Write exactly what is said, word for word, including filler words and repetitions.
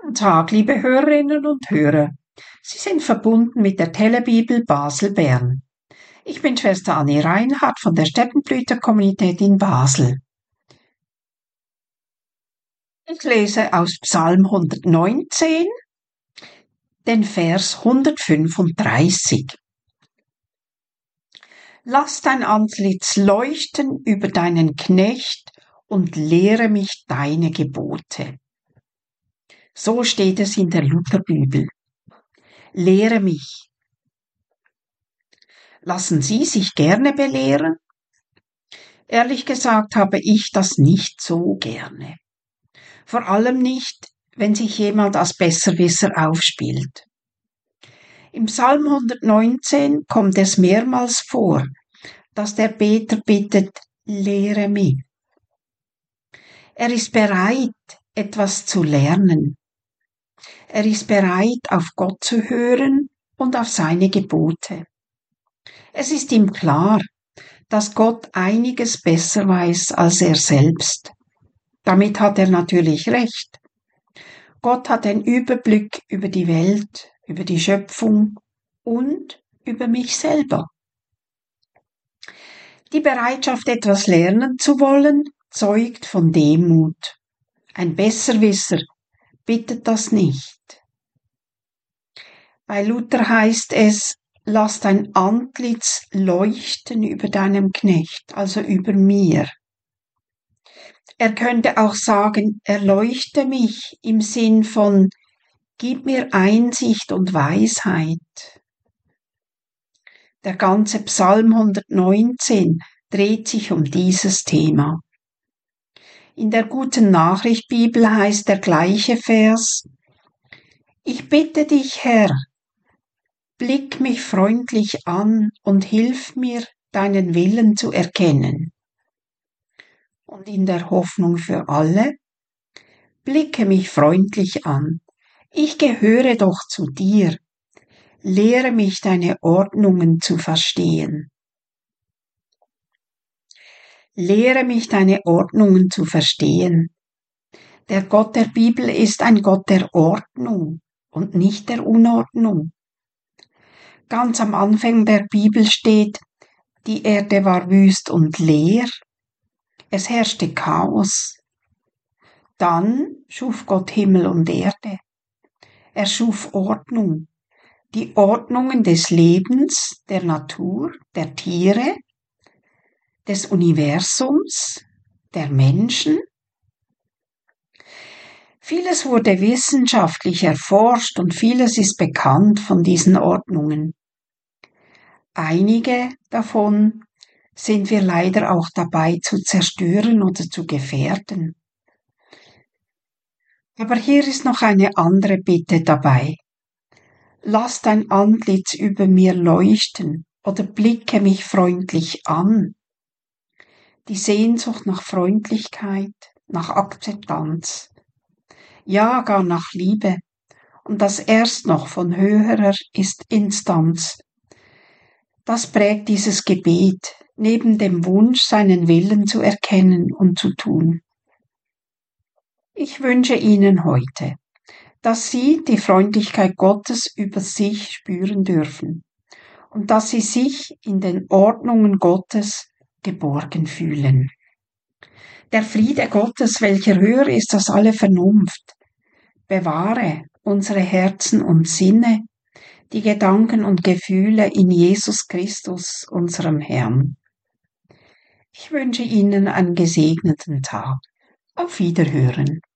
Guten Tag, liebe Hörerinnen und Hörer. Sie sind verbunden mit der Telebibel Basel-Bern. Ich bin Schwester Anni Reinhardt von der Steppenblüter-Kommunität in Basel. Ich lese aus Psalm hundertneunzehn, den Vers hundertfünfunddreißig. Lass dein Antlitz leuchten über deinen Knecht und lehre mich deine Gebote. So steht es in der Lutherbibel. Lehre mich. Lassen Sie sich gerne belehren? Ehrlich gesagt habe ich das nicht so gerne. Vor allem nicht, wenn sich jemand als Besserwisser aufspielt. Im Psalm hundertneunzehn kommt es mehrmals vor, dass der Beter bittet, lehre mich. Er ist bereit, etwas zu lernen. Er ist bereit, auf Gott zu hören und auf seine Gebote. Es ist ihm klar, dass Gott einiges besser weiß als er selbst. Damit hat er natürlich recht. Gott hat den Überblick über die Welt, über die Schöpfung und über mich selber. Die Bereitschaft, etwas lernen zu wollen, zeugt von Demut. Ein Besserwisser bittet das nicht. Bei Luther heißt es, lass dein Antlitz leuchten über deinem Knecht, also über mir. Er könnte auch sagen, erleuchte mich im Sinn von, gib mir Einsicht und Weisheit. Der ganze Psalm hundertneunzehn dreht sich um dieses Thema. In der Guten Nachricht Bibel heißt der gleiche Vers, ich bitte dich, Herr, blick mich freundlich an und hilf mir, deinen Willen zu erkennen. Und in der Hoffnung für alle, blicke mich freundlich an. Ich gehöre doch zu dir. Lehre mich, deine Ordnungen zu verstehen. Lehre mich, deine Ordnungen zu verstehen. Der Gott der Bibel ist ein Gott der Ordnung und nicht der Unordnung. Ganz am Anfang der Bibel steht, die Erde war wüst und leer. Es herrschte Chaos. Dann schuf Gott Himmel und Erde. Er schuf Ordnung. Die Ordnungen des Lebens, der Natur, der Tiere, des Universums, der Menschen. Vieles wurde wissenschaftlich erforscht und vieles ist bekannt von diesen Ordnungen. Einige davon sind wir leider auch dabei zu zerstören oder zu gefährden. Aber hier ist noch eine andere Bitte dabei. Lass dein Antlitz über mir leuchten oder blicke mich freundlich an. Die Sehnsucht nach Freundlichkeit, nach Akzeptanz, ja gar nach Liebe. Und das erst noch von höherer ist Instanz. Das prägt dieses Gebet, neben dem Wunsch, seinen Willen zu erkennen und zu tun. Ich wünsche Ihnen heute, dass Sie die Freundlichkeit Gottes über sich spüren dürfen und dass Sie sich in den Ordnungen Gottes geborgen fühlen. Der Friede Gottes, welcher höher ist als alle Vernunft, bewahre unsere Herzen und Sinne, die Gedanken und Gefühle in Jesus Christus, unserem Herrn. Ich wünsche Ihnen einen gesegneten Tag. Auf Wiederhören.